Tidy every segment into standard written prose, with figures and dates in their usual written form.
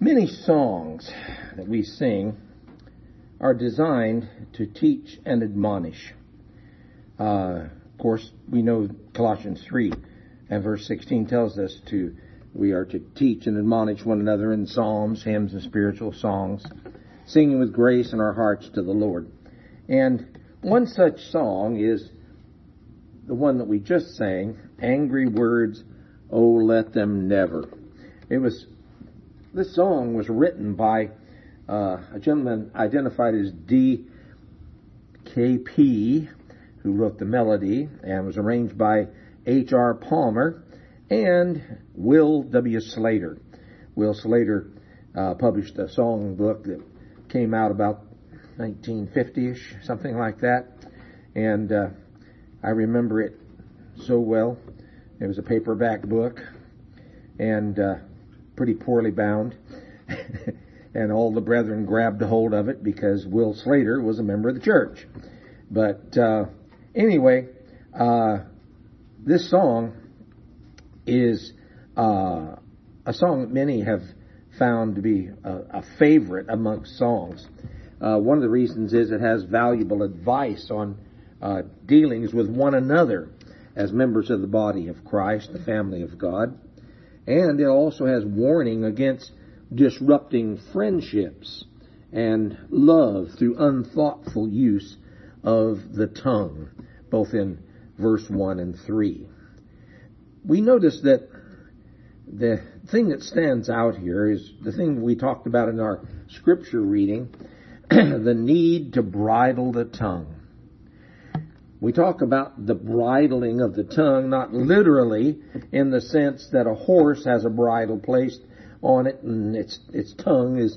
Many songs that we sing are designed to teach and admonish. Of course, we know Colossians 3 and verse 16 tells us we are to teach and admonish one another in psalms, hymns, and spiritual songs, singing with grace in our hearts to the Lord. And one such song is the one that we just sang, Angry Words, Oh, Let Them Never. This song was written by a gentleman identified as D.K.P., who wrote the melody, and was arranged by H.R. Palmer and Will W. Slater. Will Slater published a song book that came out about 1950-ish, something like that. And I remember it so well. It was a paperback book and pretty poorly bound. And all the brethren grabbed a hold of it because Will Slater was a member of the church. But anyway, this song is a song that many have found to be a favorite amongst songs. One of the reasons is it has valuable advice on dealings with one another as members of the body of Christ, the family of God. And it also has warning against disrupting friendships and love through unthoughtful use of the tongue, both in verse 1 and 3. We notice that the thing that stands out here is the thing we talked about in our scripture reading, the need to bridle the tongue. We talk about the bridling of the tongue, not literally in the sense that a horse has a bridle placed on it and its tongue is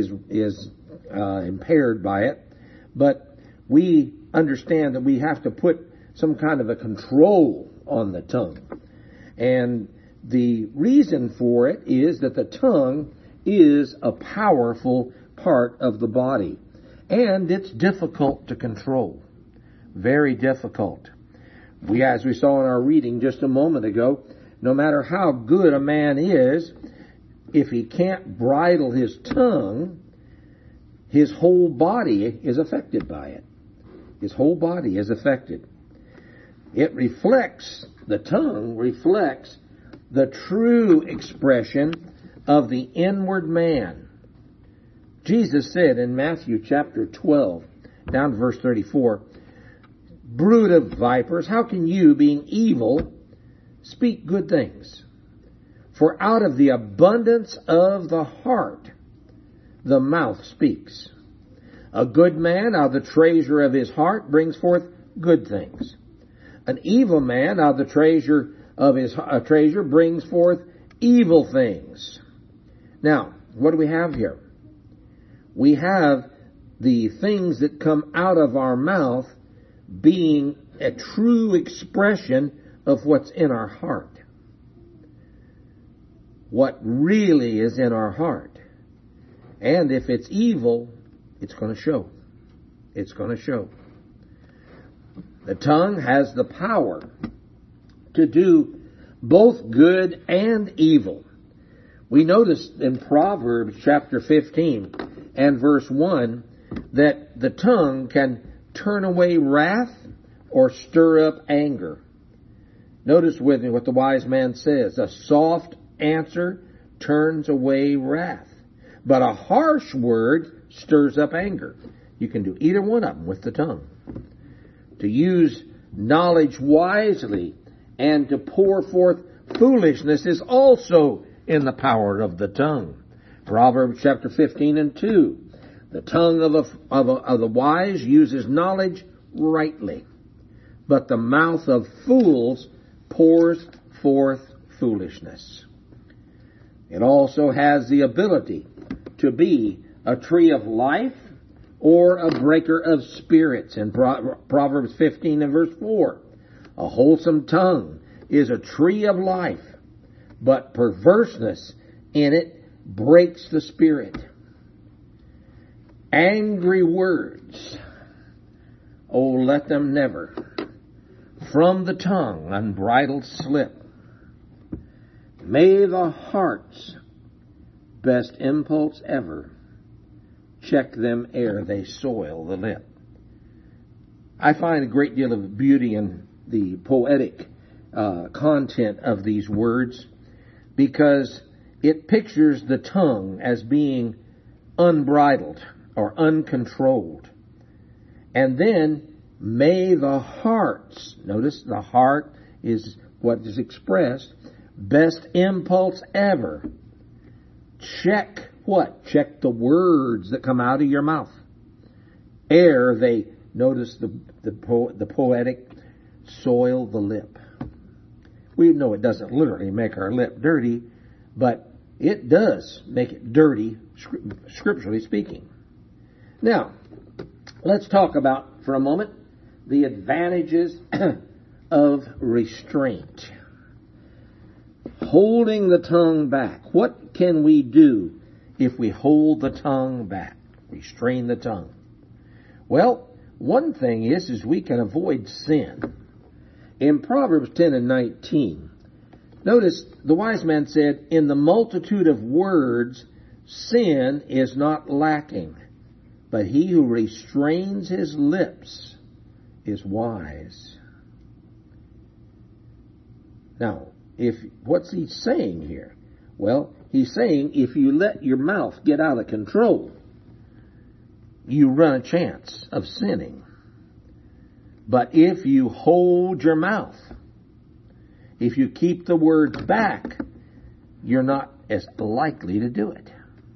impaired by it, but we understand that we have to put some kind of a control on the tongue. And the reason for it is that the tongue is a powerful part of the body, and it's difficult to control. Very difficult. As we saw in our reading just a moment ago, no matter how good a man is, if he can't bridle his tongue, his whole body is affected by it. His whole body is affected. The tongue reflects the true expression of the inward man. Jesus said in Matthew chapter 12, down to verse 34, Brood of vipers, how can you, being evil, speak good things? For out of the abundance of the heart, the mouth speaks. A good man out of the treasure of his heart brings forth good things. An evil man out of the treasure of his treasure brings forth evil things. Now, what do we have here? We have the things that come out of our mouth being a true expression of what's in our heart. What really is in our heart. And if it's evil, it's going to show. It's going to show. The tongue has the power to do both good and evil. We notice in Proverbs chapter 15 and verse 1 that the tongue can turn away wrath or stir up anger. Notice with me what the wise man says. A soft answer turns away wrath, but a harsh word stirs up anger. You can do either one of them with the tongue. To use knowledge wisely and to pour forth foolishness is also in the power of the tongue. Proverbs chapter 15 and 2. The tongue of the wise uses knowledge rightly, but the mouth of fools pours forth foolishness. It also has the ability to be a tree of life or a breaker of spirits. In Proverbs 15 and verse 4, a wholesome tongue is a tree of life, but perverseness in it breaks the spirit. Angry words, oh, let them never from the tongue unbridled slip. May the hearts best impulse ever. Check them ere they soil the lip. I find a great deal of beauty in the poetic content of these words, because it pictures the tongue as being unbridled or uncontrolled. And then, may the hearts, notice the heart is what is expressed, best impulse ever. Check what? Check the words that come out of your mouth. Ere they, notice the poetic, soil the lip. We know it doesn't literally make our lip dirty, but it does make it dirty, scripturally speaking. Now, let's talk about, for a moment, the advantages of restraint. Holding the tongue back. What can we do if we hold the tongue back? Restrain the tongue. Well, one thing is we can avoid sin. In Proverbs 10 and 19, notice the wise man said, in the multitude of words, sin is not lacking, but he who restrains his lips is wise. Now, what's he saying here? Well, he's saying if you let your mouth get out of control, you run a chance of sinning. But if you hold your mouth, if you keep the words back, you're not as likely to do it.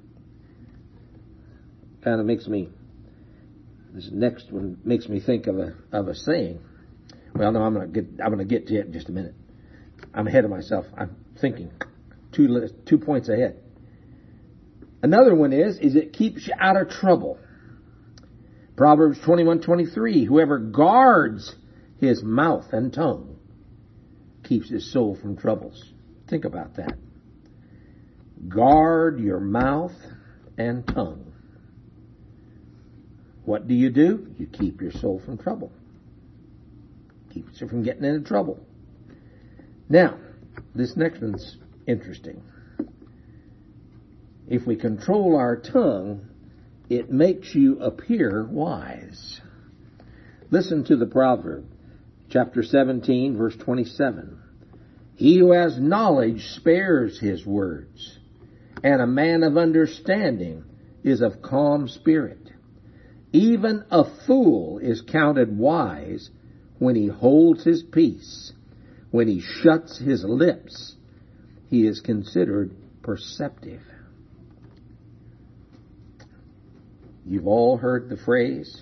Kind of this next one makes me think of a saying. Well, no, I'm going to get to it in just a minute. I'm ahead of myself. I'm thinking 2 points ahead. Another one is it keeps you out of trouble. Proverbs 21:23, whoever guards his mouth and tongue keeps his soul from troubles. Think about that. Guard your mouth and tongue. What do? You keep your soul from trouble. Keeps you from getting into trouble. Now, this next one's interesting. If we control our tongue, it makes you appear wise. Listen to the proverb, chapter 17, verse 27. He who has knowledge spares his words, and a man of understanding is of calm spirit. Even a fool is counted wise when he holds his peace. When he shuts his lips, he is considered perceptive. You've all heard the phrase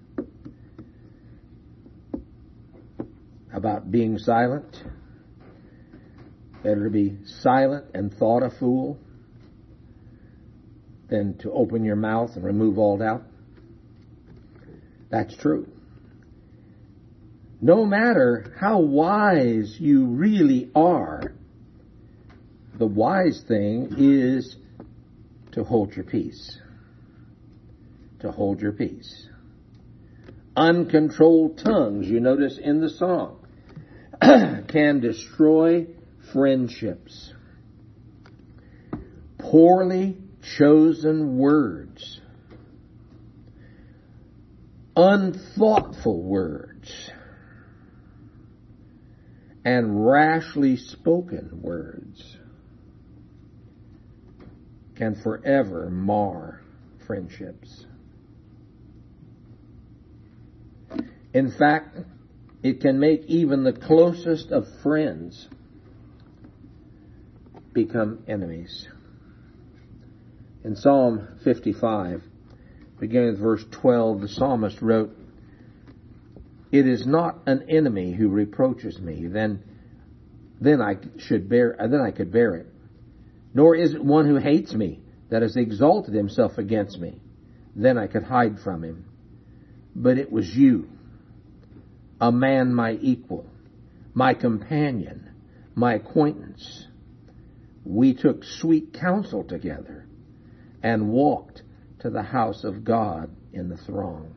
about being silent. Better to be silent and thought a fool than to open your mouth and remove all doubt. That's true. No matter how wise you really are, the wise thing is to hold your peace. To hold your peace. Uncontrolled tongues, you notice in the song, can destroy friendships. Poorly chosen words. Unthoughtful words. And rashly spoken words can forever mar friendships. In fact, it can make even the closest of friends become enemies. In Psalm 55, beginning with verse 12, the psalmist wrote, "It is not an enemy who reproaches me, then I could bear it. Nor is it one who hates me that has exalted himself against me. Then I could hide from him. But it was you, a man my equal, my companion, my acquaintance. We took sweet counsel together and walked to the house of God in the throng."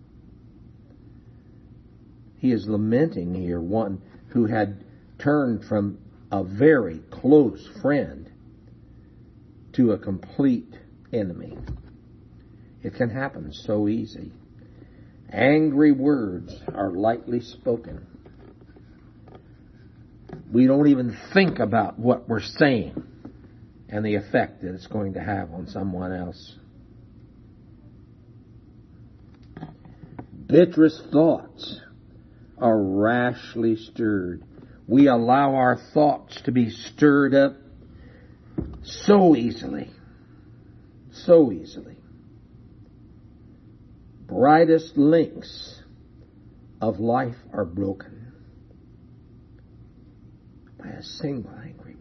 He is lamenting here one who had turned from a very close friend to a complete enemy. It can happen so easy. Angry words are lightly spoken. We don't even think about what we're saying and the effect that it's going to have on someone else. Bitterest thoughts are rashly stirred. We allow our thoughts to be stirred up so easily. So easily. Brightest links of life are broken by a single angry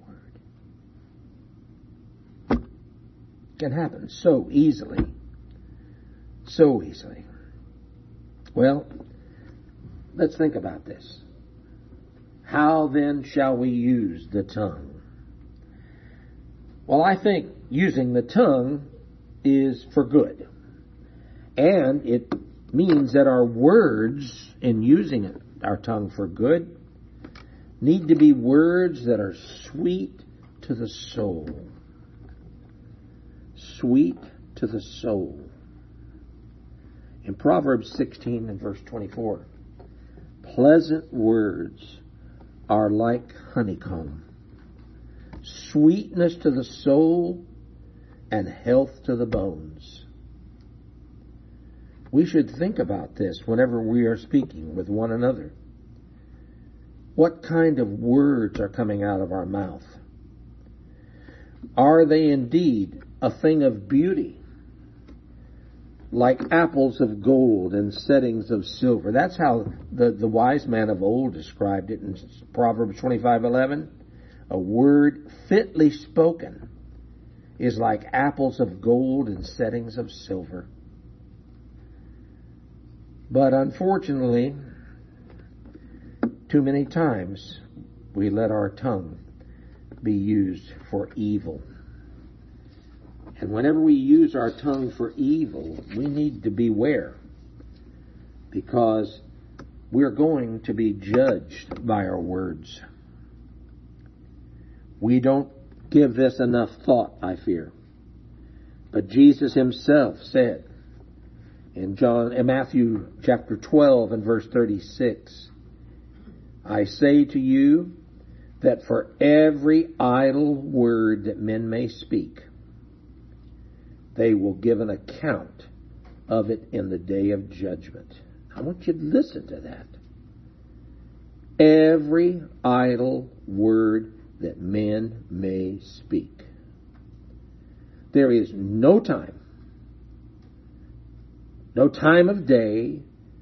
word. It can happen so easily. So easily. Well, let's think about this. How then shall we use the tongue? Well, I think using the tongue is for good. And it means that our words in using our tongue for good need to be words that are sweet to the soul. Sweet to the soul. In Proverbs 16 and verse 24, pleasant words are like honeycomb, sweetness to the soul and health to the bones. We should think about this whenever we are speaking with one another. What kind of words are coming out of our mouth? Are they indeed a thing of beauty, like apples of gold and settings of silver? That's how the wise man of old described it in Proverbs 25:11. A word fitly spoken is like apples of gold and settings of silver. But unfortunately, too many times we let our tongue be used for evil. And whenever we use our tongue for evil, we need to beware, because we're going to be judged by our words. We don't give this enough thought, I fear. But Jesus himself said in Matthew chapter 12 and verse 36, I say to you that for every idle word that men may speak, they will give an account of it in the day of judgment. I want you to listen to that. Every idle word that men may speak. There is no time of day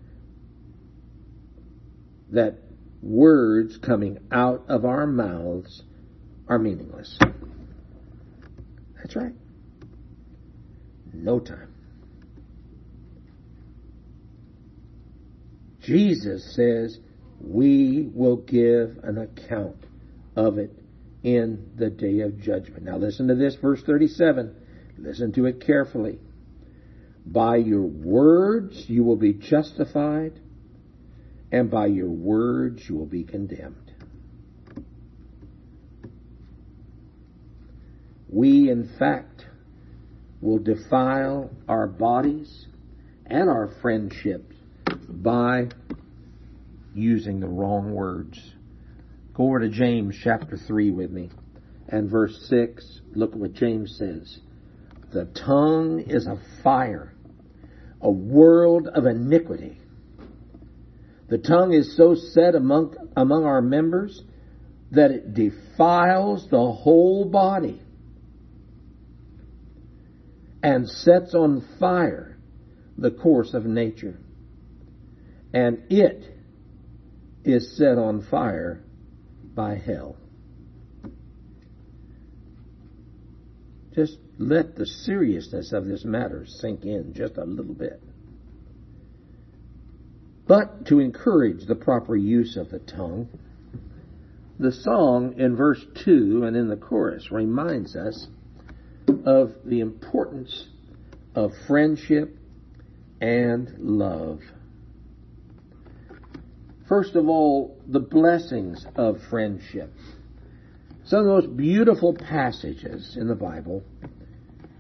that words coming out of our mouths are meaningless. That's right. No time. Jesus says we will give an account of it in the day of judgment. Now listen to this, verse 37. Listen to it carefully. By your words you will be justified, and by your words you will be condemned. We, in fact, will defile our bodies and our friendships by using the wrong words. Go over to James chapter 3 with me and verse 6. Look at what James says. The tongue is a fire, a world of iniquity. The tongue is so set among our members that it defiles the whole body and sets on fire the course of nature. And it is set on fire by hell. Just let the seriousness of this matter sink in just a little bit. But to encourage the proper use of the tongue, the song in verse 2 and in the chorus reminds us of the importance of friendship and love. First of all, the blessings of friendship. Some of the most beautiful passages in the Bible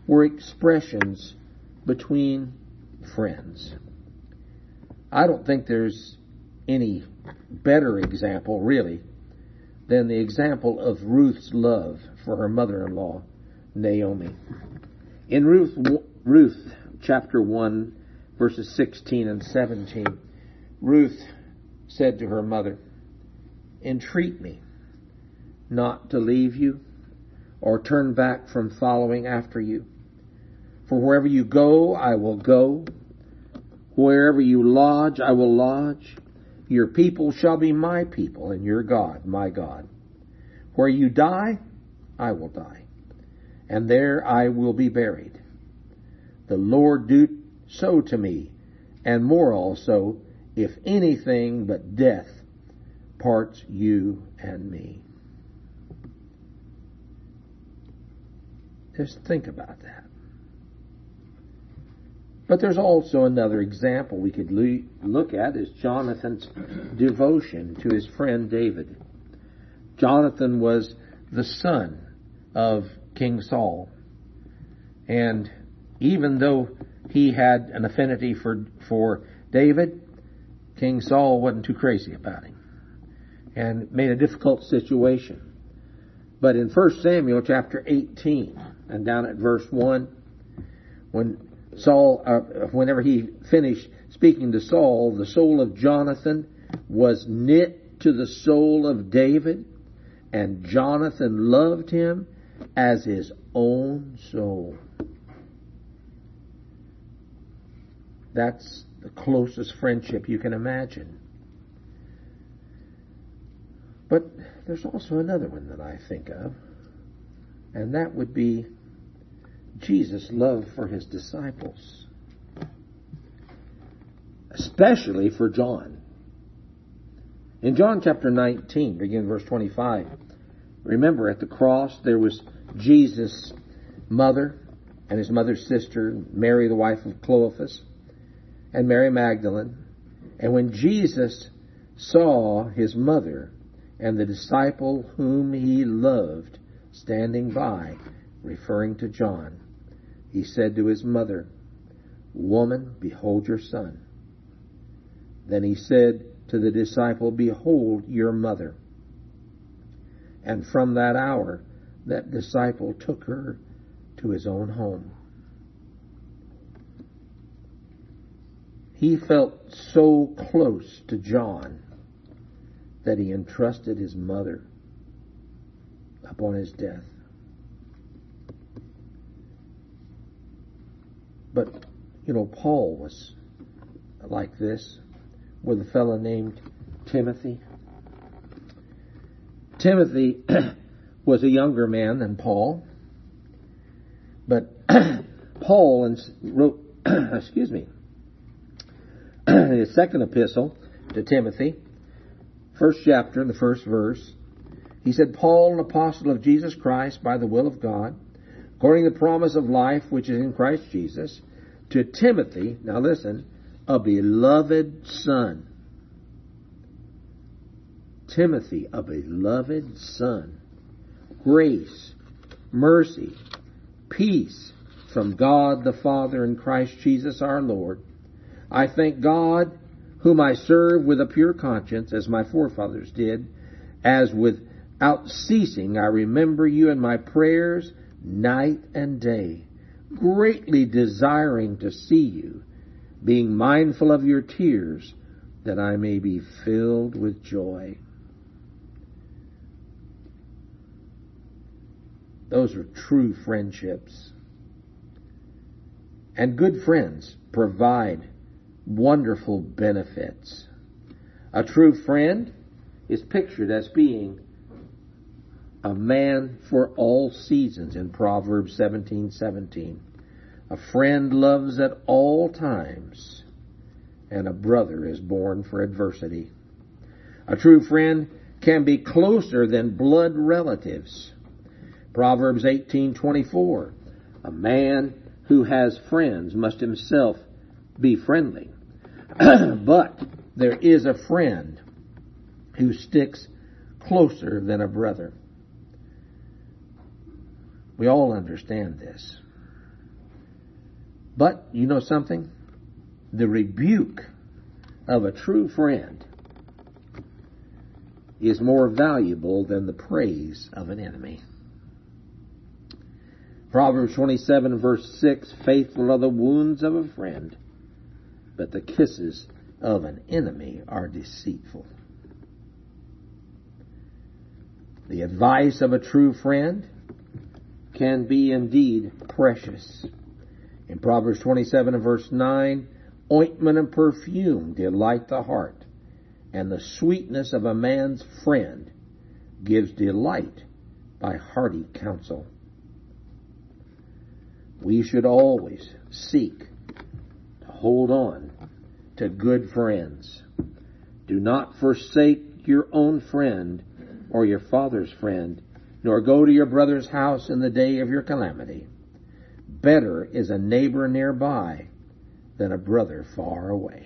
were expressions between friends. I don't think there's any better example, really, than the example of Ruth's love for her mother-in-law, Naomi. In Ruth chapter 1, verses 16 and 17, Ruth said to her mother, "Entreat me not to leave you or turn back from following after you. For wherever you go, I will go. Wherever you lodge, I will lodge. Your people shall be my people, and your God, my God. Where you die, I will die, and there I will be buried. The Lord do so to me, and more also, if anything but death parts you and me." Just think about that. But there's also another example we could look at is Jonathan's devotion to his friend David. Jonathan was the son of King Saul. And even though he had an affinity for David, King Saul wasn't too crazy about him and made a difficult situation. But in 1 Samuel chapter 18 and down at verse 1, whenever he finished speaking to Saul, the soul of Jonathan was knit to the soul of David, and Jonathan loved him as his own soul. That's the closest friendship you can imagine. But there's also another one that I think of, and that would be Jesus' love for his disciples, especially for John. In John chapter 19, beginning verse 25, remember at the cross there was Jesus' mother and his mother's sister, Mary the wife of Clopas, and Mary Magdalene. And when Jesus saw his mother and the disciple whom he loved standing by, referring to John, he said to his mother, "Woman, behold your son." Then he said to the disciple, "Behold your mother." And from that hour, that disciple took her to his own home. He felt so close to John that he entrusted his mother upon his death. But, Paul was like this with a fellow named Timothy. Timothy was a younger man than Paul, but Paul wrote, his second epistle to Timothy, first chapter, the first verse. He said, "Paul, an apostle of Jesus Christ by the will of God, according to the promise of life which is in Christ Jesus, to Timothy," now listen, "a beloved son." Timothy, a beloved son. Grace, mercy, peace from God the Father and Christ Jesus our Lord. I thank God, whom I serve with a pure conscience, as my forefathers did, as without ceasing I remember you in my prayers night and day, greatly desiring to see you, being mindful of your tears, that I may be filled with joy. Those are true friendships. And good friends provide wonderful benefits. A true friend is pictured as being a man for all seasons in Proverbs 17:17. A friend loves at all times, and a brother is born for adversity. A true friend can be closer than blood relatives. Proverbs 18:24. A man who has friends must himself be friendly. But there is a friend who sticks closer than a brother. We all understand this. But you know something? The rebuke of a true friend is more valuable than the praise of an enemy. Proverbs 27 verse 6, faithful are the wounds of a friend, but the kisses of an enemy are deceitful. The advice of a true friend can be indeed precious. In Proverbs 27 and verse 9, ointment and perfume delight the heart, and the sweetness of a man's friend gives delight by hearty counsel. We should always seek to hold on to good friends. Do not forsake your own friend or your father's friend, nor go to your brother's house in the day of your calamity. Better is a neighbor nearby than a brother far away.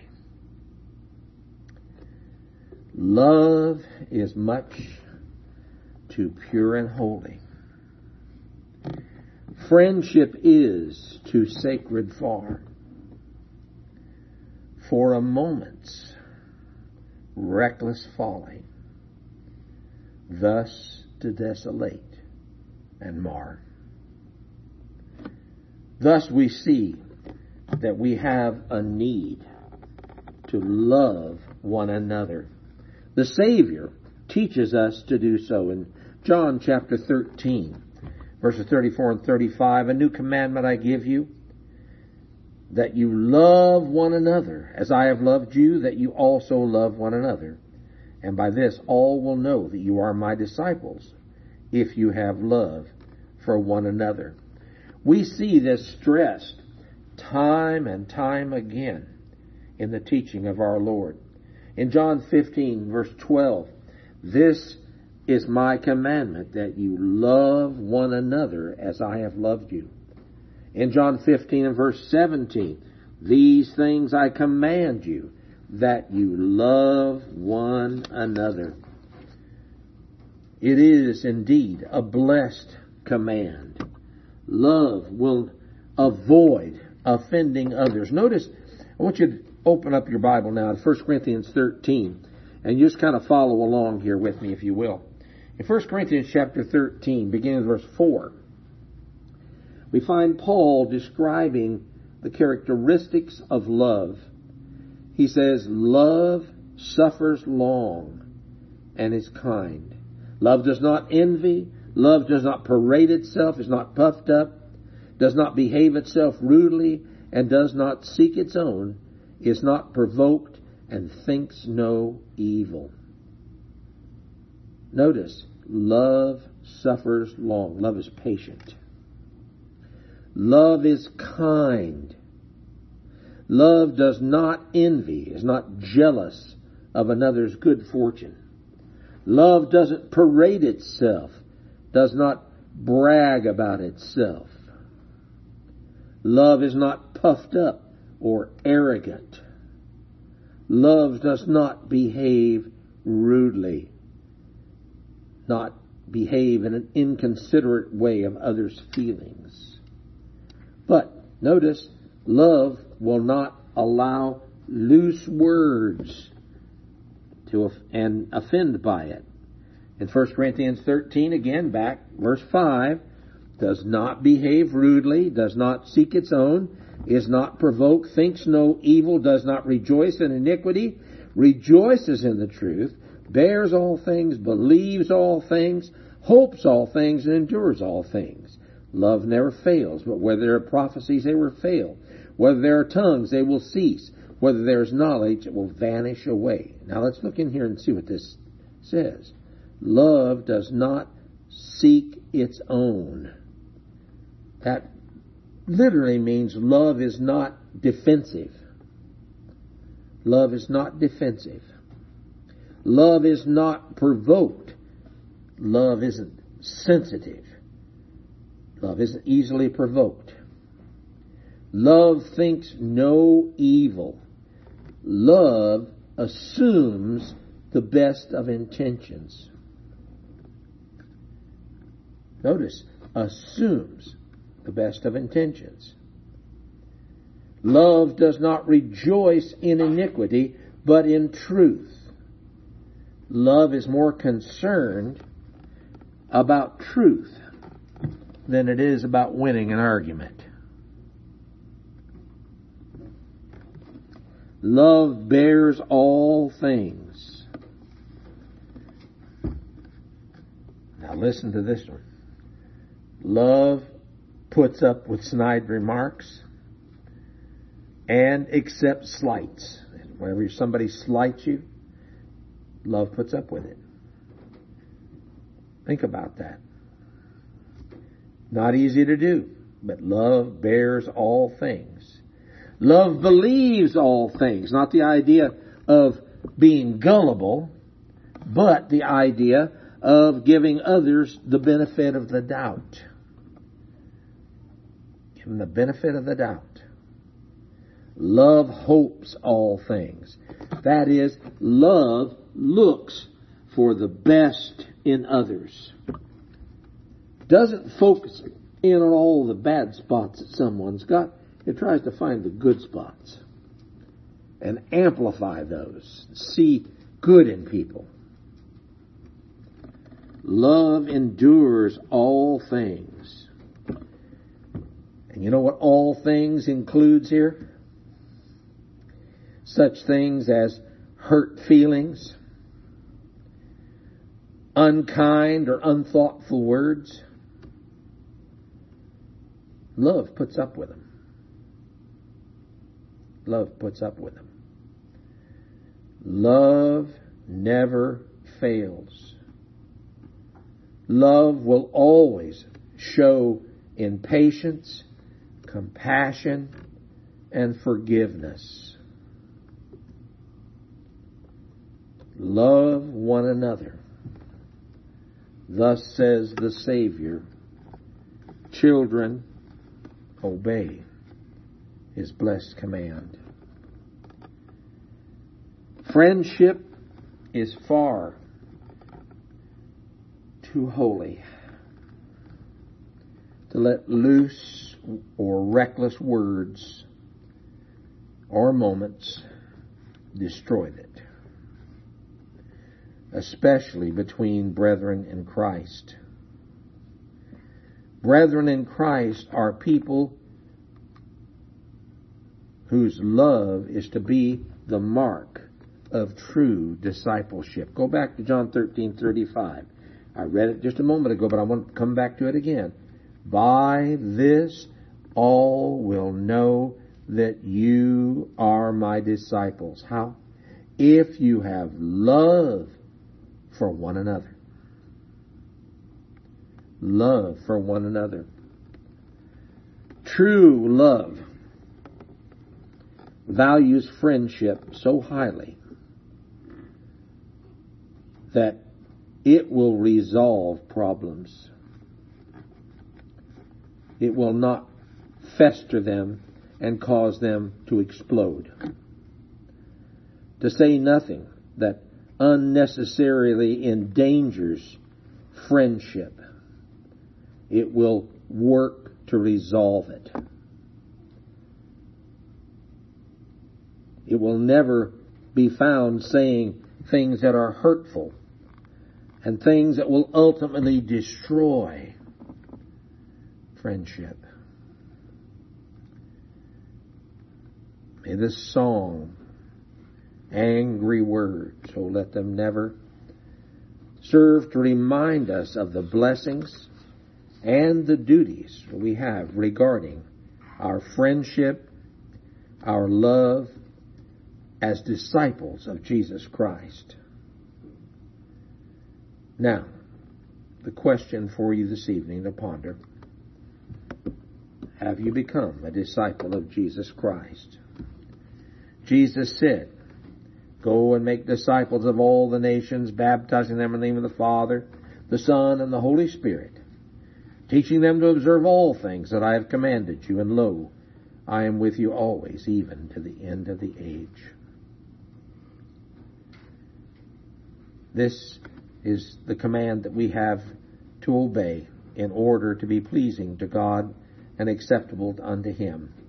Love is much too pure and holy. Friendship is too sacred far for a moment's reckless folly thus to desolate and mar. Thus we see that we have a need to love one another. The Savior teaches us to do so in John chapter 13, verses 34 and 35. A new commandment I give you, that you love one another as I have loved you, that you also love one another. And by this all will know that you are my disciples, if you have love for one another. We see this stressed time and time again in the teaching of our Lord. In John 15, verse 12, this is my commandment, that you love one another as I have loved you. In John 15 and verse 17, these things I command you, that you love one another. It is indeed a blessed command. Love will avoid offending others. Notice, I want you to open up your Bible now to 1 Corinthians 13, and just kind of follow along here with me, if you will. In 1 Corinthians chapter 13, beginning with verse 4, we find Paul describing the characteristics of love. He says, love suffers long and is kind. Love does not envy. Love does not parade itself, is not puffed up, does not behave itself rudely, and does not seek its own, is not provoked, and thinks no evil. Notice, love suffers long. Love is patient. Love is kind. Love does not envy, is not jealous of another's good fortune. Love doesn't parade itself, does not brag about itself. Love is not puffed up or arrogant. Love does not behave rudely, not behave in an inconsiderate way of others' feelings. But notice, love will not allow loose words to and offend by it. In 1 Corinthians 13, again, back, verse 5, does not behave rudely, does not seek its own, is not provoked, thinks no evil, does not rejoice in iniquity, rejoices in the truth, bears all things, believes all things, hopes all things, and endures all things. Love never fails, but whether there are prophecies, they will fail. Whether there are tongues, they will cease. Whether there is knowledge, it will vanish away. Now let's look in here and see what this says. Love does not seek its own. That literally means love is not defensive. Love is not defensive. Love is not provoked. Love isn't sensitive. Love isn't easily provoked. Love thinks no evil. Love assumes the best of intentions. Notice, assumes the best of intentions. Love does not rejoice in iniquity, but in truth. Love is more concerned about truth than it is about winning an argument. Love bears all things. Now listen to this one. Love puts up with snide remarks and accepts slights. Whenever somebody slights you, love puts up with it. Think about that. Not easy to do, but love bears all things. Love believes all things. Not the idea of being gullible, but the idea of giving others the benefit of the doubt. Give them the benefit of the doubt. Love hopes all things. That is, love looks for the best in others. Doesn't focus in on all the bad spots that someone's got. It tries to find the good spots and amplify those. See good in people. Love endures all things. And you know what all things includes here? Such things as hurt feelings, unkind or unthoughtful words. Love puts up with them. Love puts up with them. Love never fails. Love will always show in patience, compassion, and forgiveness. Love one another. Thus says the Savior, children, obey His blessed command. Friendship is far too holy to let loose or reckless words or moments destroy it, especially between brethren in Christ. Brethren in Christ are people whose love is to be the mark of true discipleship. Go back to John 13:35. I read it just a moment ago, but I want to come back to it again. By this all will know that you are my disciples. How? If you have love for one another. Love for one another. True love values friendship so highly that it will resolve problems. It will not fester them and cause them to explode. To say nothing that unnecessarily endangers friendship. It will work to resolve it. It will never be found saying things that are hurtful and things that will ultimately destroy friendship. May this song, angry words, oh let them never, serve to remind us of the blessings and the duties we have regarding our friendship, our love as disciples of Jesus Christ. Now, the question for you this evening to ponder: have you become a disciple of Jesus Christ? Jesus said, "Go and make disciples of all the nations, baptizing them in the name of the Father, the Son, and the Holy Spirit, teaching them to observe all things that I have commanded you, and lo, I am with you always, even to the end of the age." This is the command that we have to obey in order to be pleasing to God and acceptable unto Him.